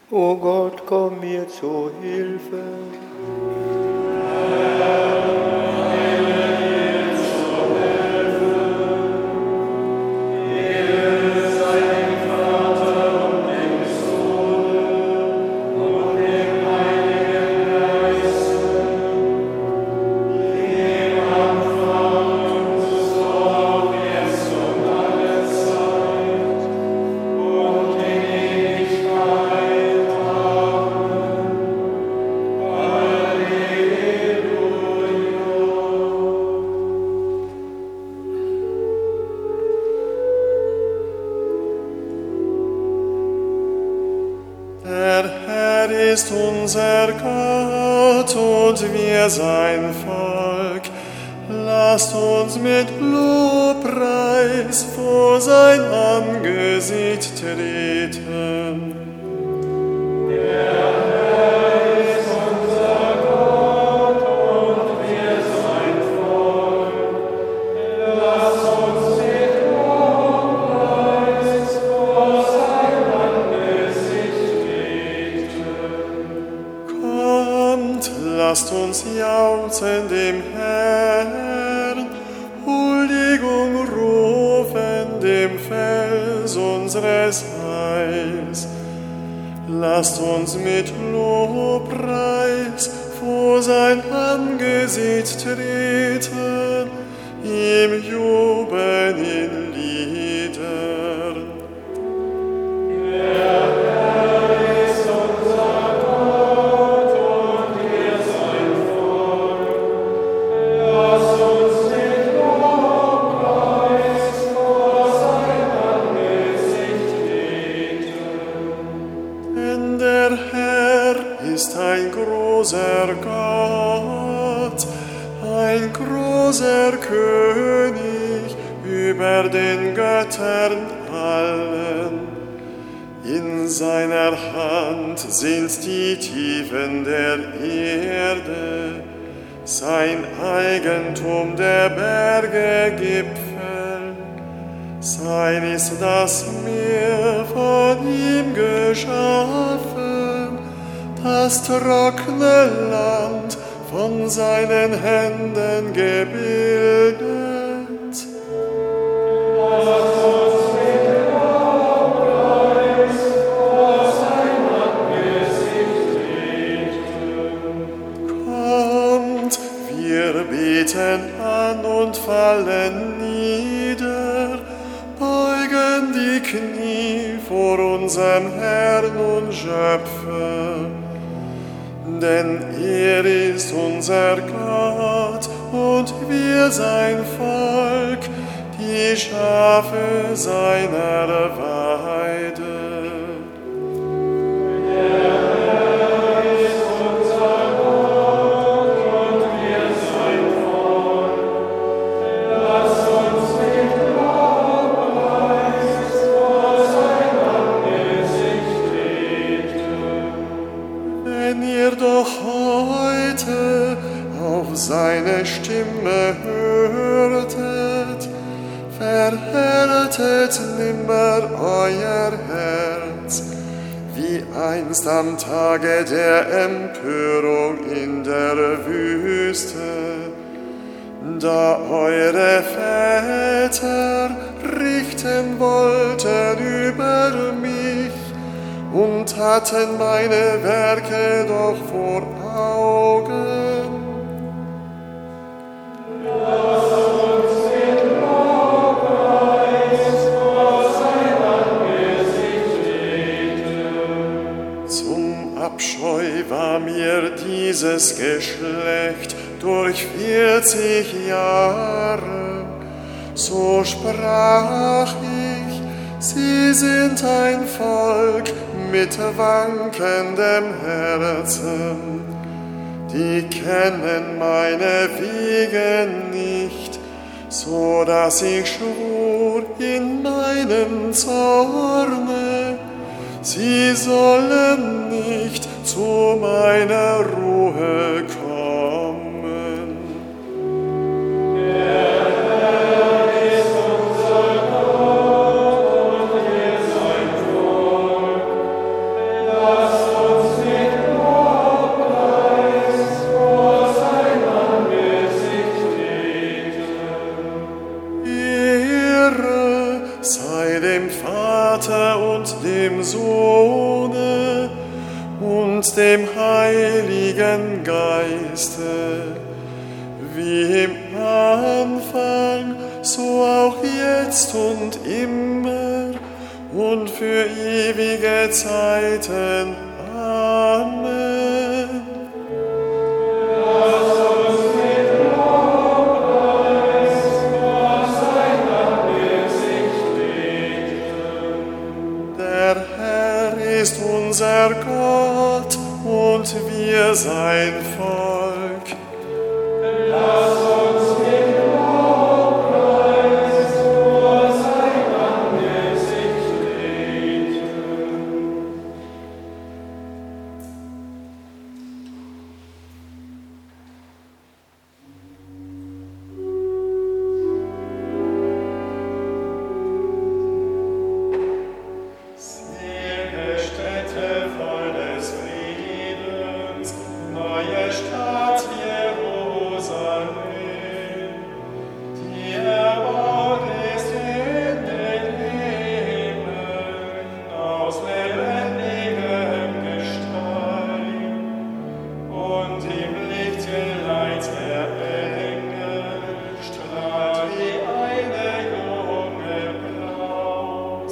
O Gott, komm mir zu Hilfe. Ist unser Gott und wir sein Volk. Lasst uns mit Lobpreis vor sein Angesicht treten. Lasst uns jauchzen dem Herrn, Huldigung rufen dem Fels unseres Heils. Lasst uns mit Lobpreis vor sein Angesicht treten, ihm jubeln in Liedern. Großer Gott, ein großer König über den Göttern allen. In seiner Hand sind die Tiefen der Erde, sein Eigentum der Berge Gipfel. Sein ist das Meer von ihm geschaffen, das trockene Land von seinen Händen gebildet. Lass uns mit Lobpreis vor sein Angesicht treten. Kommt, wir beten an und fallen nieder, beugen die Knie vor unserem Herrn und Schöpfer. Denn er ist unser Gott und wir sein Volk, die Schafe seiner Weide. Der Herr ist unser Gott und wir sein Volk. Lass uns mit Lobpreis vor sein Angesicht treten. Wenn ihr doch heute auf seine Stimme hörtet, verhärtet nimmer euer Herz, wie einst am Tage der Empörung in der Wüste, da eure Väter richten wollten über mich und hatten meine Werke doch vor Augen. Lass uns mit Lobpreis vor sein Angesicht treten. Zum Abscheu war mir dieses Geschlecht durch 40 Jahre. So sprach ich, sie sind ein Volk mit wankendem Herzen. Die kennen meine Wege nicht, so dass ich schwur in meinem Zorne, sie sollen nicht zu meiner Ruhe kommen. Der Herr ist unser Gott und wir sein Volk. Lasst dem Heiligen Geiste, wie im Anfang, so auch jetzt und immer und für ewige Zeiten. Amen. Lass uns mit Lobpreis vor sein Angesicht treten. Der Herr ist unser Gott und wir sein Volk. Lass uns mit Lobpreis vor sein Angesicht treten. Siehe Stätte voll des Friedens, neue Stadt Jerusalem, die erbaut ist in den Himmeln aus lebendigem Gestein und im Lichtgeleits der Engel strahlt wie eine junge Braut.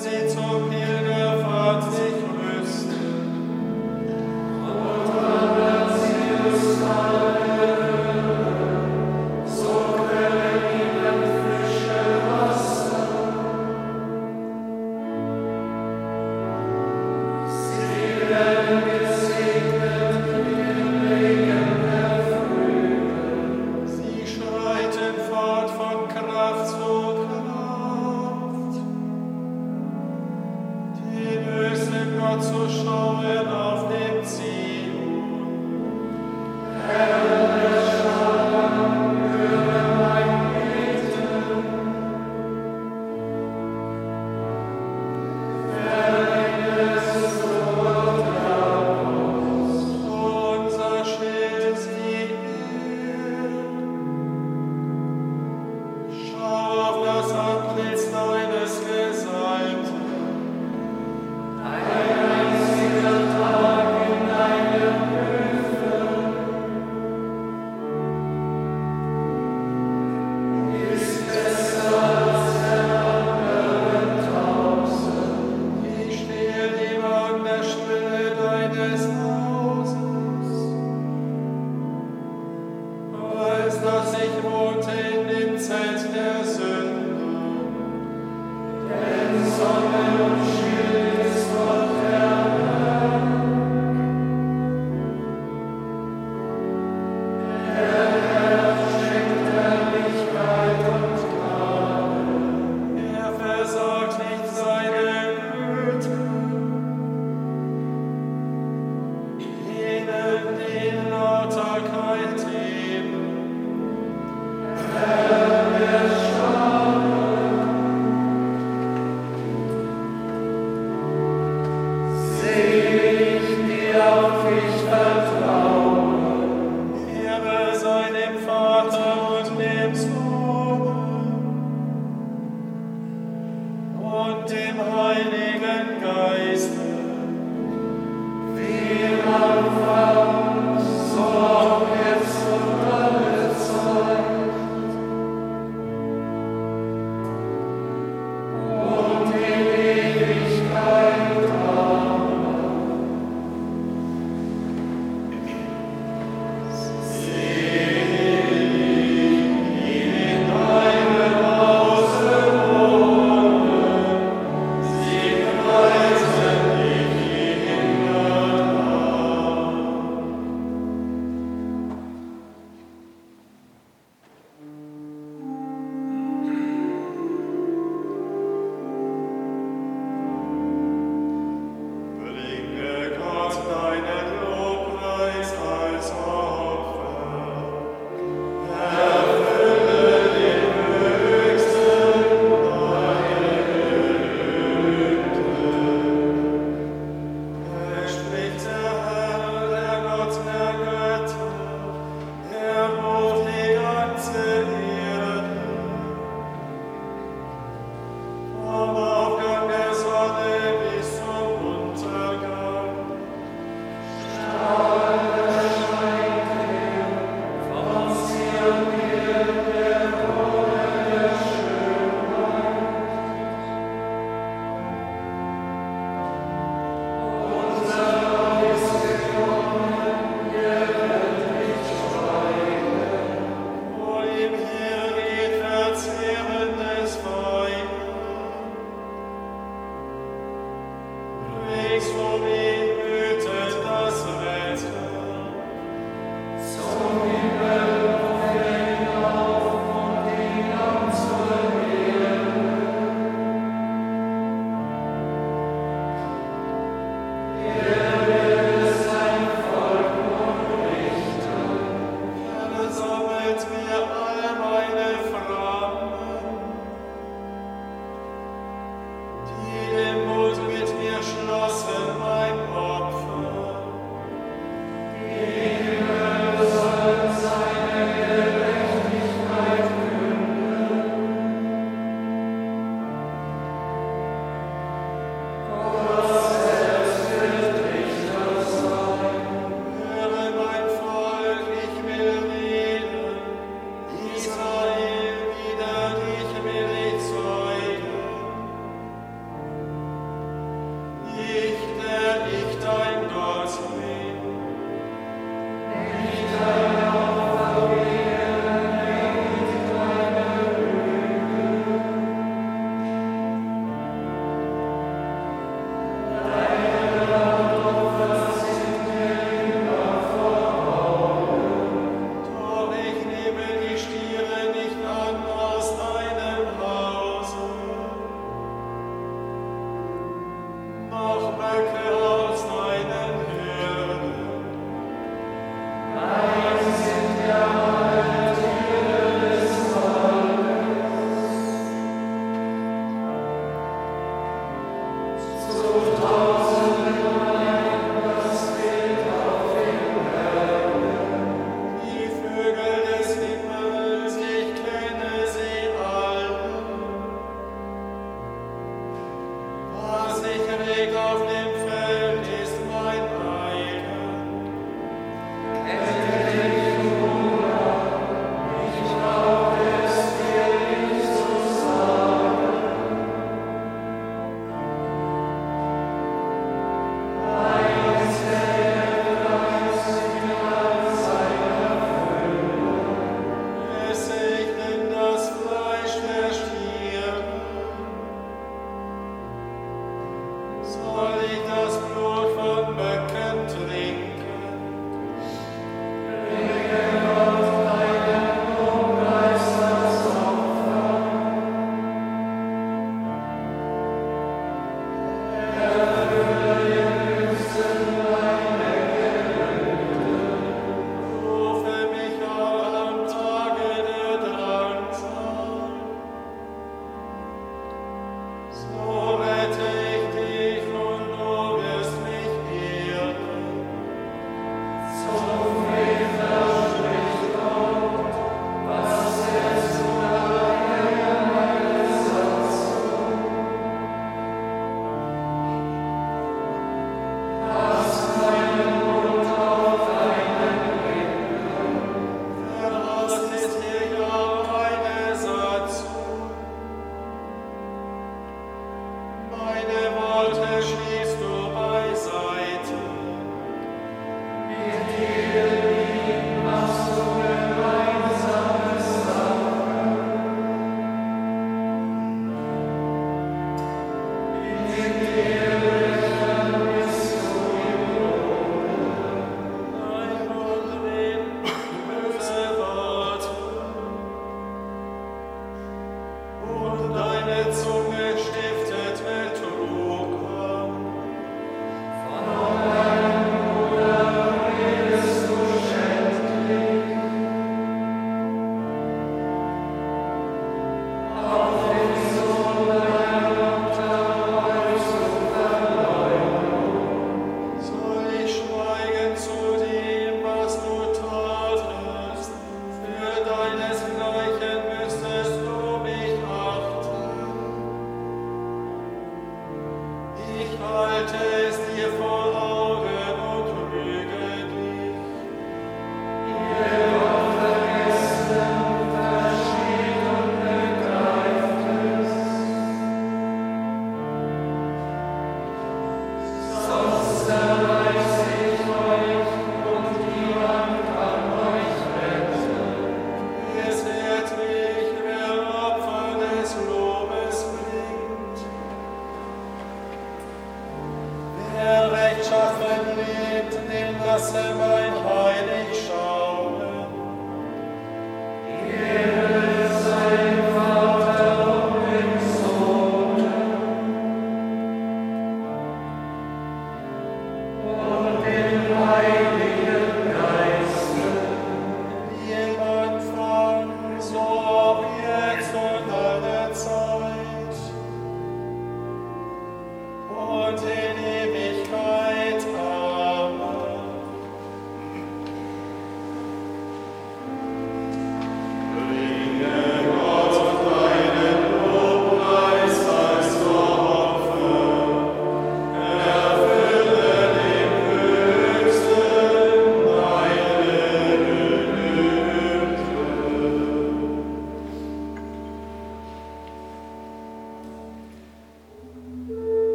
sie zur Pilgerfahrt sich rüsten. Und dann wird sie uns so quellen ihnen frische Wasser. Sie werden gesegnet im Regen der Frühe. Sie schreiten fort von Kraft zu Kraft. Den höchsten Gott zu schauen auf dem Zion. Herr der Scharen, höre mein Beten. Verlänges Wort heraus, unser Schild sie Schau auf das Antlitz deines Gesalbten. Ein einziger Tag in deiner Hilfe ist besser als der anderen Tausend. Ich stehe lieber an der Schwelle deines Hauses, als dass ich wohnte in dem Zelt der Sünde. Denn Sonne und Schild ist Gott der Herr. Der Herr schenkt Herrlichkeit und Gnade. Er versagt nicht seine Güte. Jenen, die in Lauterkeit leben. Herr der Scharen, sehe ich dir auf ich vertraue. Ehre sei dem Vater und dem Sohn und dem Heiligen Geiste, wie im Anfang, so auch jetzt und alle Zeit und in Ewigkeit. Amen. Selig, die in deinem Hause wohnen, sie preisen dich in der Nacht.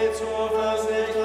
mit Zuversicht